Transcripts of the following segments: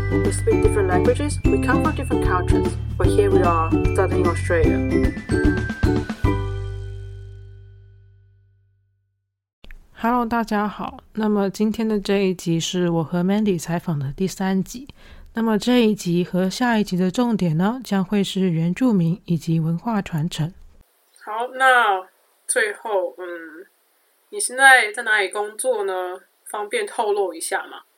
We speak different languages, we come from different cultures, but here we are, studying Australia. Hello， 大家好。那么今天的这一集是我和 Mandy 采访的第3集。那么这一集和下一集的重点呢，将会是原住民以及文化传承。好，那最后，你现在在哪里工作呢？方便透露一下吗？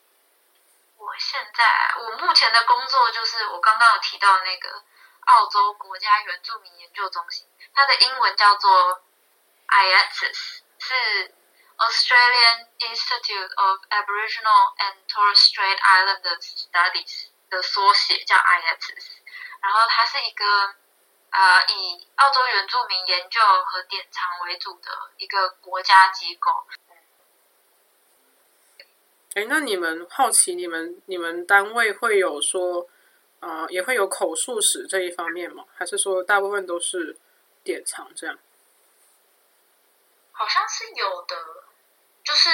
我目前的工作就是我刚刚有提到那个澳洲国家原住民研究中心，它的英文叫做 IATSIS， 是 Australian Institute of Aboriginal and Torres Strait Islander Studies 的缩写，叫 IATSIS。然后它是一个以澳洲原住民研究和典藏为主的一个国家机构。 那你们好奇你们单位会有说也会有口述史这一方面吗？还是说大部分都是典藏这样？ 好像是有的，就是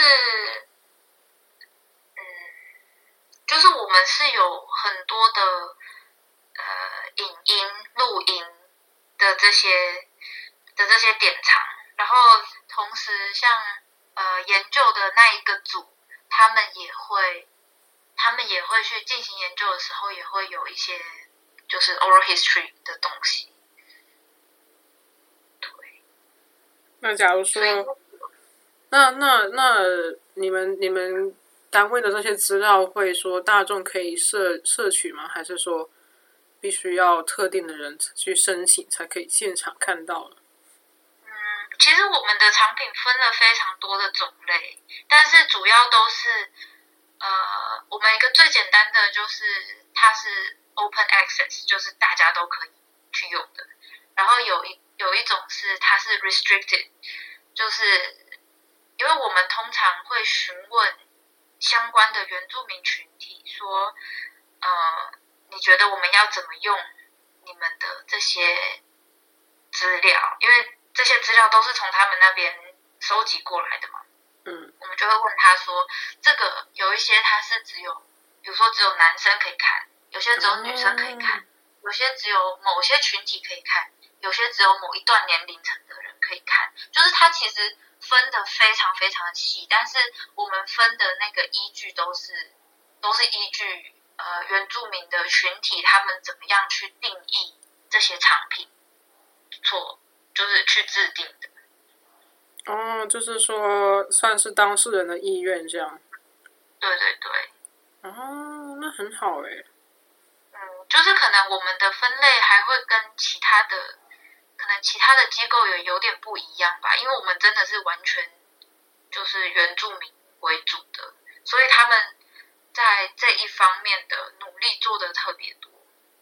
我们是有很多的影音、录音的这些典藏，然后同时像研究的那一个组，他们也会去进行研究的时候，也会有一些就是 oral history 的东西。对。 那假如说，那你们单位的这些资料会说大众可以摄取吗？还是说必须要特定的人去申请才可以现场看到了？ 其实我们的产品分了非常多的种类，但是主要都是我们一个最简单的就是它是 open access， 就是大家都可以去用的。然后有一种是它是 restricted， 就是因为我们通常会询问相关的原住民群体说你觉得我们要怎么用你们的这些资料，因为这些资料都是从他们那边收集过来的嘛。我们就会问他说，这个有一些它是比如说只有男生可以看，有些只有女生可以看，有些只有某些群体可以看，有些只有某一段年龄层的人可以看，就是它其实分得非常非常的细，但是我们分的那个依据都是依据原住民的群体他们怎么样去定义这些产品，就是去制定的。 就是说算是当事人的意愿这样。 对对对。 那很好耶。 就是可能我们的分类还会跟其他的机构有点不一样吧，因为我们真的是完全就是原住民为主的，所以他们在这一方面的努力做得特别多。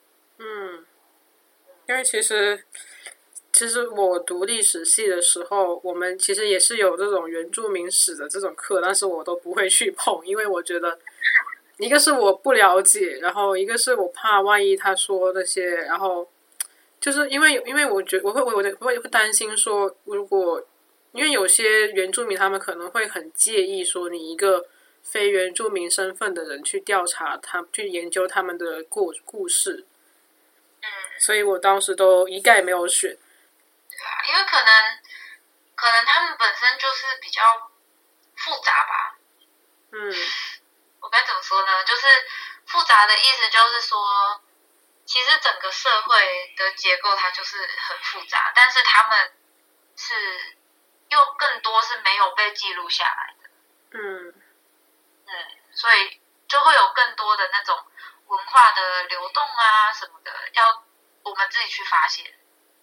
因为其实我读历史系的时候，我们其实也是有这种原住民史的这种课，但是我都不会去碰，因为我觉得一个是我不了解，然后一个是我怕万一他说那些，然后就是因为我觉得我会担心说，如果因为有些原住民他们可能会很介意说你一个非原住民身份的人去调查去研究他们的故事，所以我当时都一概没有选。 因为可能他们本身就是比较复杂吧。我该怎么说呢？就是复杂的意思就是说，其实整个社会的结构它就是很复杂，但是他们是又更多是没有被记录下来的。所以就会有更多的那种文化的流动啊什么的，要我们自己去发现。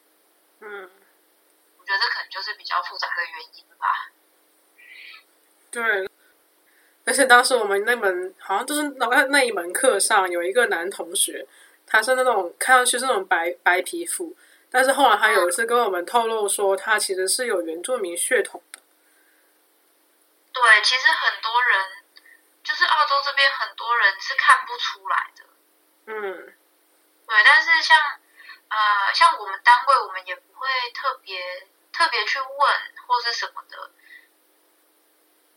我觉得这可能就是比较复杂的原因吧。 对，而且当时我们那门好像就是那一门课上有一个男同学，他是那种看上去是那种白皮肤，但是后来他有一次跟我们透露说，他其实是有原住民血统的。 对，其实很多人就是澳洲这边很多人是看不出来的。对，但是像我们单位，我们也不会特别去问或是什么的，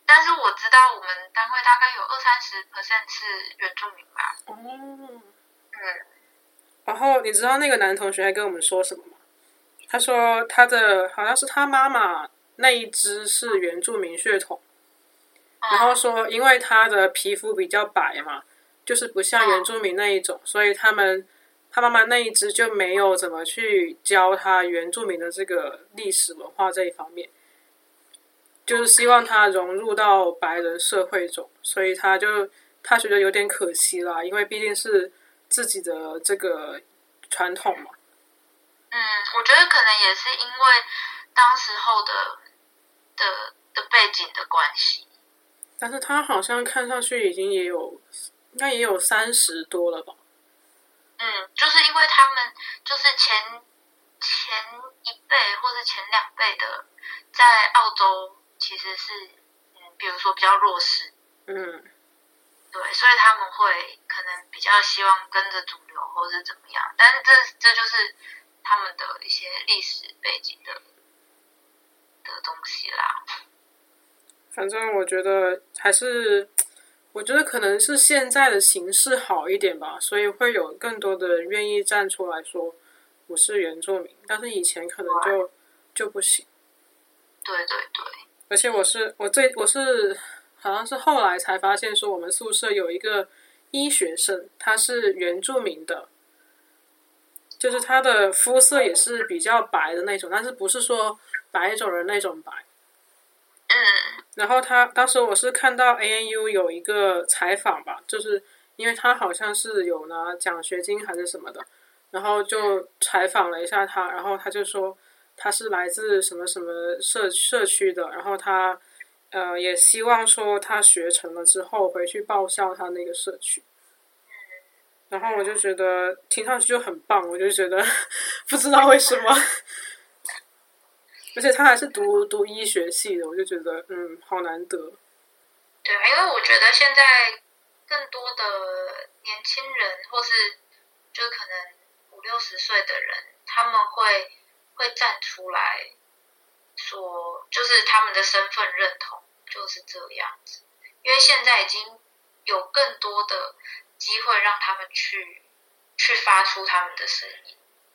但是我知道我们单位大概有20-30% 是原住民吧。 哦。 嗯。 然后你知道那个男同学还跟我们说什么吗？他说他的好像是他妈妈那一支是原住民血统，然后说因为他的皮肤比较白嘛，就是不像原住民那一种，所以他妈妈那一支就没有怎么去教他原住民的这个历史文化这一方面，就是希望他融入到白人社会中，所以他觉得有点可惜啦，因为毕竟是自己的这个传统嘛。 我觉得可能也是因为当时候的背景的关系。 但是他好像看上去应该也有30多了吧。 就是因为他们就是前一辈或是前2辈的，在澳洲其实是比如说比较弱势。对，所以他们会可能比较希望跟着主流或是怎么样，但是这就是他们的一些历史背景的东西啦。 反正我觉得我觉得可能是现在的形势好一点吧，所以会有更多的人愿意站出来说我是原住民，但是以前可能就不行。 对。 而且我是好像是后来才发现说我们宿舍有一个医学生，他是原住民的，就是他的肤色也是比较白的那种，但是不是说白种人那种白。然后当时我是看到 ANU 有一个采访吧，就是因为他好像是有拿奖学金还是什么的，然后就采访了一下他，然后他就说他是来自什么什么社区的，然后他也希望说他学成了之后回去报效他那个社区。然后我就觉得听上去就很棒，我就觉得不知道为什么。而且他还是读医学系的，我就觉得好难得。 对，因为我觉得现在更多的年轻人，或是就是可能50-60岁的人，他们会站出来说，就是他们的身份认同就是这样子。因为现在已经有更多的机会让他们去发出他们的声音。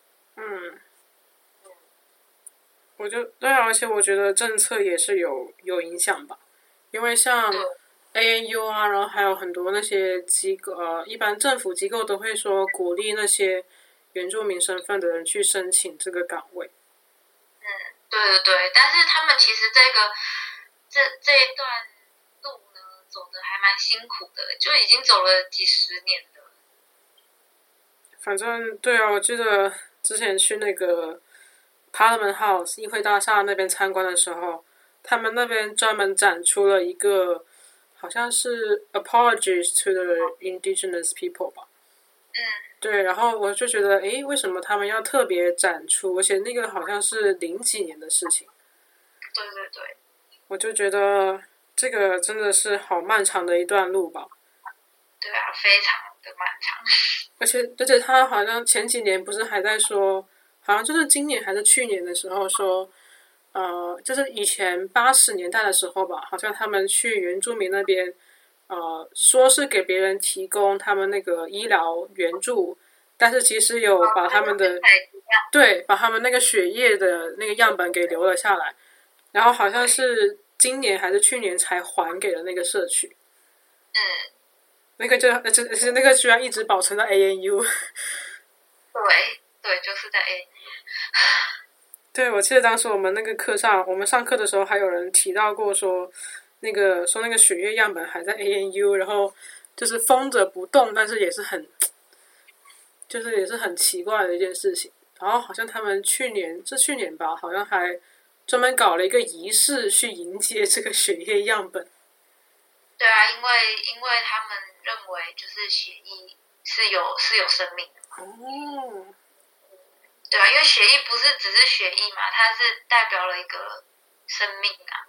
对啊，而且我觉得政策也是有影响吧，因为像 ANU 啊，然后还有很多那些机构，一般政府机构都会说鼓励那些原住民身份的人去申请这个岗位。 对，但是他们其实这一段路呢，走的还蛮辛苦的，就已经走了几十年了。 反正对啊，我记得之前去那个 Parliament House 议会大厦那边参观的时候，他们那边专门展出了一个好像是 Apologies to the Indigenous People 吧。对，然后我就觉得为什么他们要特别展出，而且那个好像是00几年的事情。 对。 我就觉得这个真的是好漫长的一段路吧。 对啊，非常的漫长。 而且他好像前几年不是还在说，好像就是今年还是去年的时候说，就是以前80年代的时候吧，好像他们去原住民那边，说是给别人提供他们那个医疗援助，但是其实有把他们的把他们那个血液的那个样本给留了下来，然后好像是今年还是去年才还给了那个社区。那个那个居然一直保存在 ANU。 对，就是在 ANU。 对，我记得当时我们那个课上，我们上课的时候还有人提到过说那个血液样本还在 ANU， 然后就是封着不动，但是也是很奇怪的一件事情。然后好像他们去年吧，好像还专门搞了一个仪式去迎接这个血液样本。 对啊，因为他们认为就是血液是有生命的。对啊，因为血液不是只是血液嘛，它是代表了一个生命啊。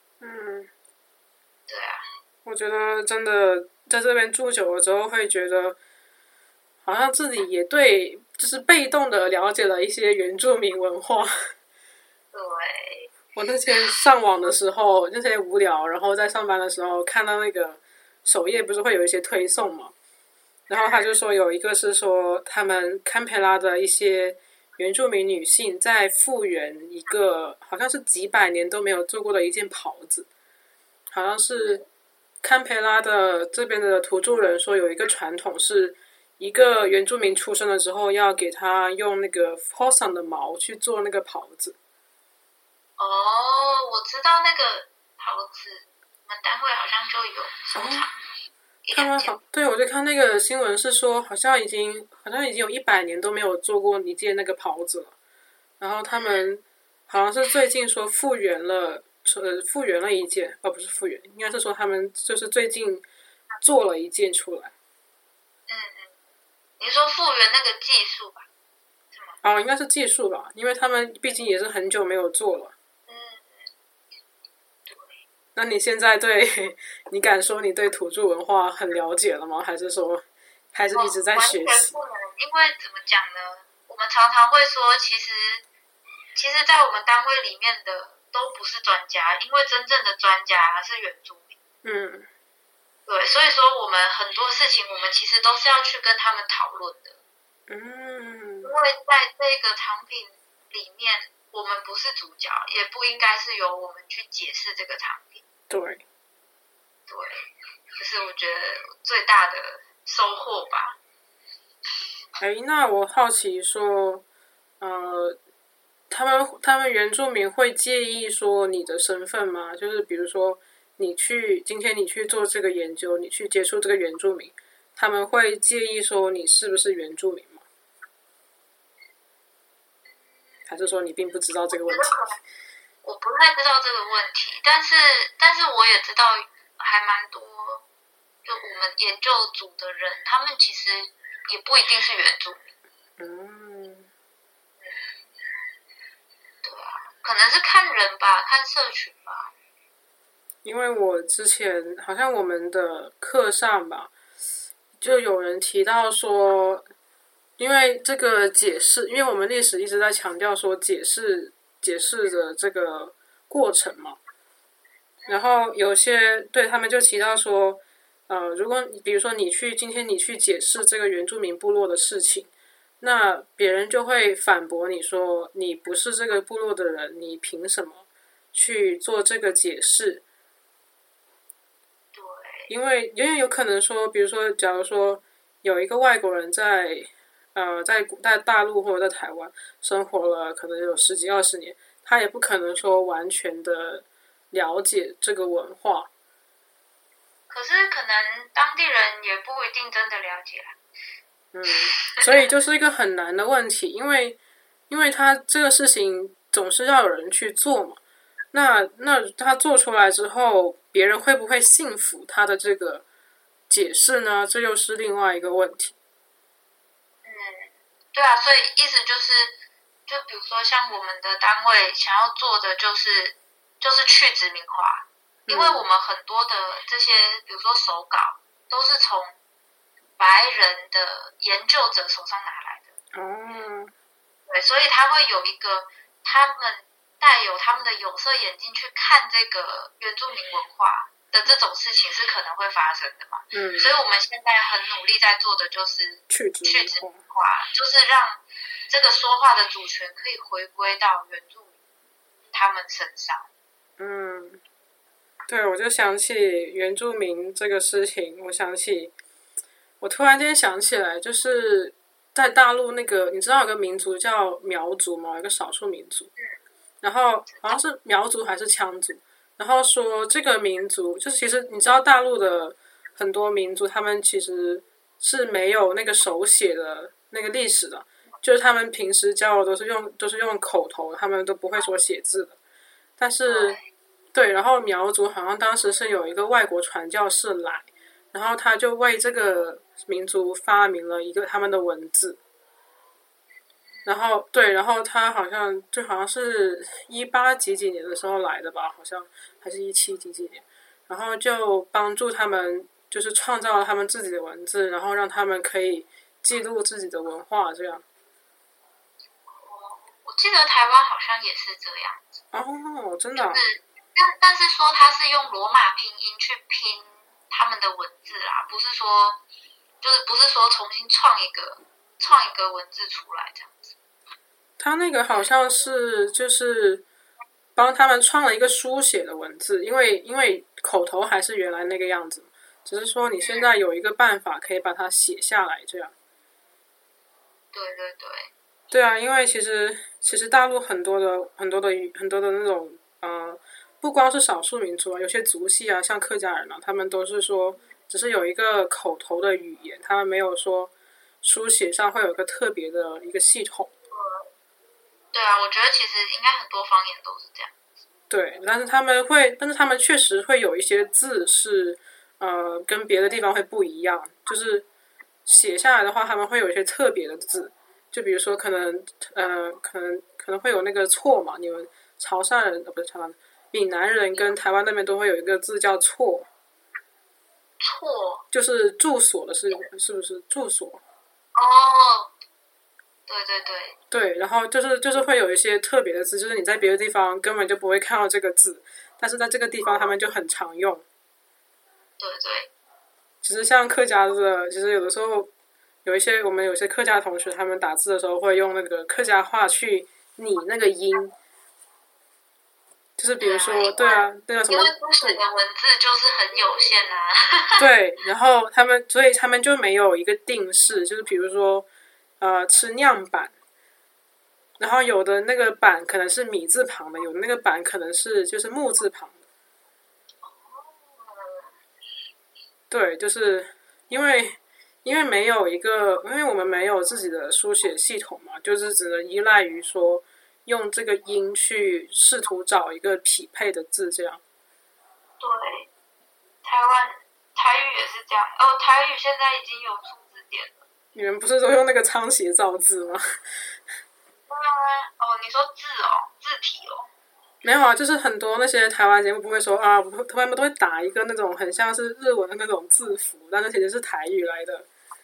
对啊。 我觉得真的在这边住久了之后，会觉得好像自己也对，就是被动的了解了一些原住民文化。 对。 我那天上网的时候，那天无聊，然后在上班的时候看到那个首页不是会有一些推送嘛，然后他就说有一个是说他们堪培拉的一些原住民女性在复原一个好像是几百年都没有做过的一件袍子，好像是堪培拉的这边的土著人说有一个传统是一个原住民出生了之后要给他用那个 possum 的毛去做那个袍子。 哦，我知道那个袍子，我们单位好像就有收藏一两件。 对，我就看那个新闻是说，好像已经有100年都没有做过一件那个袍子了。然后他们好像是最近说复原了一件，不是复原，应该是说他们就是最近做了一件出来。 你说复原那个技术吧？是吗？ 应该是技术吧，因为他们毕竟也是很久没有做了。那你现在你敢说你对土著文化很了解了吗？还是说还是一直在学习？ 完全不能，因为怎么讲呢？我们常常会说，其实，在我们单位里面的都不是专家，因为真正的专家是原住民。对，所以说我们很多事情，我们其实都是要去跟他们讨论的。因为在这个产品里面，我们不是主角，也不应该是由我们去解释这个产品。 对， 这是我觉得最大的收获吧。 那我好奇说，他们原住民会介意说你的身份吗？就是比如说今天你去做这个研究，你去接触这个原住民，他们会介意说你是不是原住民吗？还是说你并不知道这个问题？ 我不太知道这个问题，但是我也知道还蛮多，就我们研究组的人，他们其实也不一定是原住民。对啊，可能是看人吧，看社群吧。 因为我之前好像我们的课上吧，就有人提到说，因为这个解释，因为我们历史一直在强调说解释的这个过程嘛，然后有些对他们就提到说，如果比如说今天你去解释这个原住民部落的事情，那别人就会反驳你说你不是这个部落的人，你凭什么去做这个解释？因为有可能说，比如说，假如说有一个外国人在大陆或者在台湾生活了可能有10几20年，他也不可能说完全的了解这个文化。 可是可能当地人也不一定真的了解。 所以就是一个很难的问题，因为他这个事情总是要有人去做嘛。那他做出来之后，别人会不会信服他的这个解释呢？这又是另外一个问题。 对啊，所以意思就是，就比如说像我们的单位想要做的就是去殖民化，因为我们很多的这些，比如说手稿，都是从白人的研究者手上拿来的。对，所以他会有一个他们带有他们的有色眼镜去看这个原住民文化的这种事情是可能会发生的嘛。所以我们现在很努力在做的就是去殖民化，就是让这个说话的主权可以回归到原住民他们身上。 对，我就想起原住民这个事情，我突然间想起来，就是在大陆那个，你知道有个民族叫苗族吗？有个少数民族，然后好像是苗族还是羌族，然后说这个民族就是其实你知道大陆的很多民族，他们其实是没有那个手写的那个历史的，就是他们平时教的都是用口头，他们都不会说写字的。但是对，然后苗族好像当时是有一个外国传教士来，然后他就为这个民族发明了一个他们的文字。然后他好像是18几年的时候来的吧，好像还是17几年，然后就帮助他们就是创造了他们自己的文字，然后让他们可以记录自己的文化这样。 我记得台湾好像也是这样子。 哦，真的、啊。 但是说他是用罗马拼音去拼他们的文字啦，不是说重新创一个文字出来这样子。 他那个好像是就是帮他们创了一个书写的文字，因为口头还是原来那个样子，只是说你现在有一个办法可以把它写下来，这样。 对对对。 对啊，因为其实大陆很多的那种不光是少数民族啊，有些族系啊，像客家人啊，他们都是说只是有一个口头的语言，他们没有说书写上会有一个特别的一个系统。 对啊，我觉得其实应该很多方言都是这样。 对，但是他们确实会有一些字是跟别的地方会不一样，就是写下来的话，他们会有一些特别的字，就比如说可能会有那个错嘛，你们潮汕人不是潮汕，闽南人跟台湾那边都会有一个字叫错。 错就是住所的是不是住所？ 哦，对对对。 对，然后就是会有一些特别的字，就是你在别的地方根本就不会看到这个字，但是在这个地方他们就很常用。 对对。 其实像客家的，其实有的时候我们有些客家同学，他们打字的时候会用那个客家话去拟那个音，就是比如说对啊什么， 因为书写的文字就是很有限啊。 对，然后所以他们就没有一个定式，就是比如说吃酿板，然后有的那个板可能是米字旁的，有的那个板可能是就是木字旁的。对，就是因为没有因为我们没有自己的书写系统嘛，就是只能依赖于说用这个音去试图找一个匹配的字，这样。 对，台语也是这样。台语现在已经有出字典了。 你们不是都用那个仓颉造字吗？ 你说字体哦。 没有啊，就是很多那些台湾节目不会说啊，他们都会打一个那种很像是日文的那种字符，但是其实是台语来的。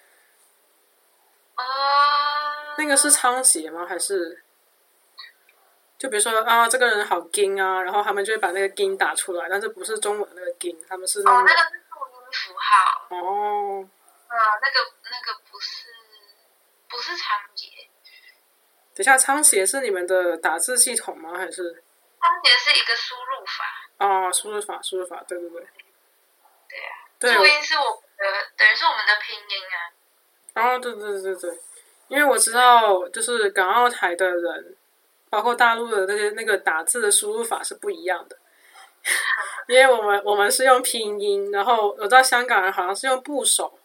那个是仓颉吗？还是就比如说啊，这个人好金啊，然后他们就会把那个金打出来，但是不是中文那个金，他们是那个。 那个是注音符号。 哦。 那个不是仓颉。 等一下，仓颉是你们的打字系统吗？还是？ 仓颉是一个输入法。 输入法，对对对。 对啊。 对。 注音是等于是我们的拼音啊。 对对对对，因为我知道，就是港澳台的人，包括大陆的那个打字的输入法是不一样的。因为我们是用拼音，然后我知道香港人好像是用部首。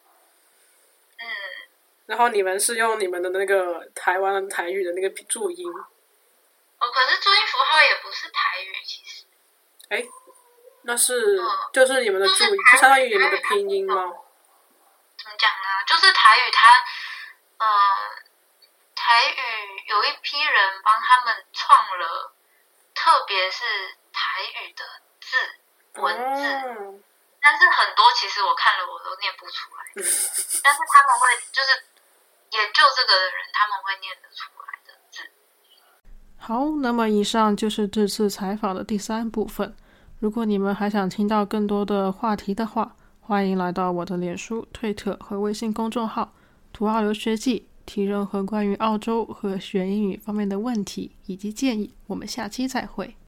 然后你们是用你们的那个台湾的台语的那个注音。 可是注音符号也不是台语，其实。 那是就是你们的注音，就相当于你们的拼音吗？ 怎么讲呢？就是台语台语有一批人帮他们创了，特别是台语的文字。但是很多其实我看了我都念不出来。但是他们会就是研究这个的人，他们会念得出来的字。 好，那么以上就是这次采访的第3部分。如果你们还想听到更多的话题的话，欢迎来到我的脸书、推特和微信公众号土澳留学记，提任何关于澳洲和学英语方面的问题以及建议。我们下期再会。